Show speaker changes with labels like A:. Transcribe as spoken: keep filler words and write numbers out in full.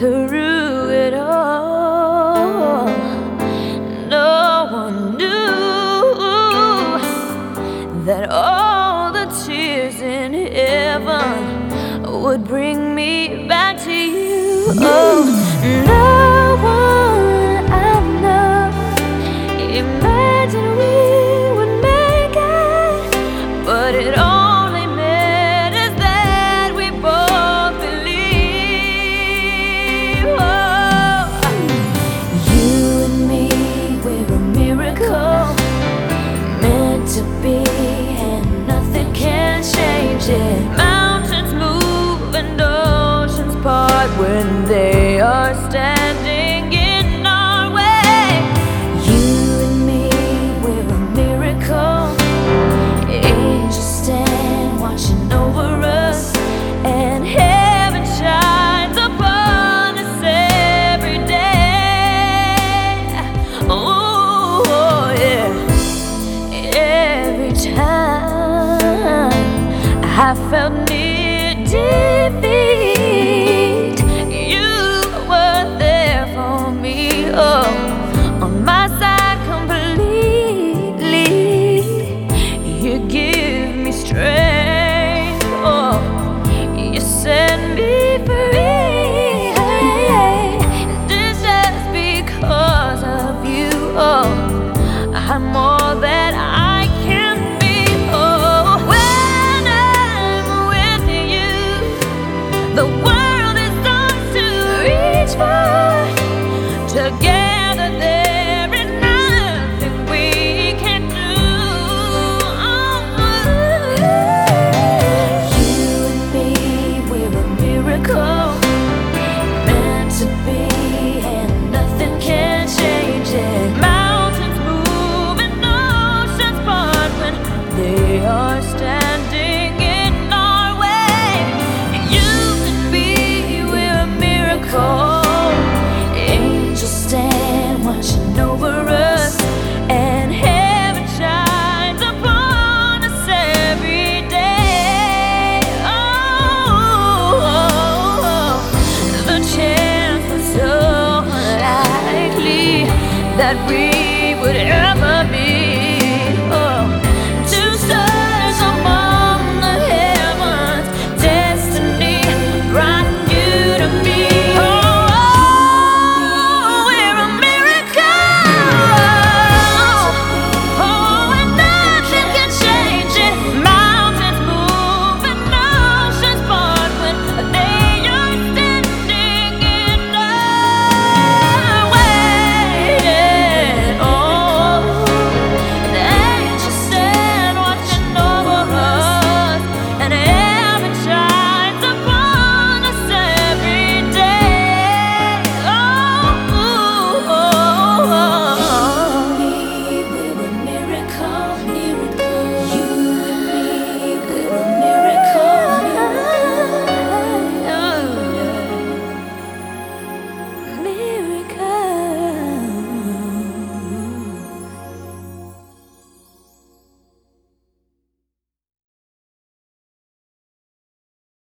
A: through it all. No one knew that all the tears in heaven would bring me back to you. Oh, no one I know imagined we would make it, but it only matters that we both believe. Oh, you and me, we're a miracle, meant to be, and nothing can change it. Mountains move and oceans part when they are standing in our way. You and me, we're a miracle. Angels stand watching over us, and heaven shines upon us every day. Oh, yeah. Every time I felt near defeat, you were there for me. Oh, on my side completely. You give me strength. Oh, you set me free. It's just because of you. Oh, I'm all that I can be. Oh, when I'm with you, the world is ours to reach for. Together there is nothing we can do. You and me, we're a miracle, meant to be, and nothing can change it. Mountains move and oceans part when they are standing in our way. You and me, we're a miracle. Angels stand watching over us, and heaven shines upon us every day. Oh, the chance was so unlikely that we would ever be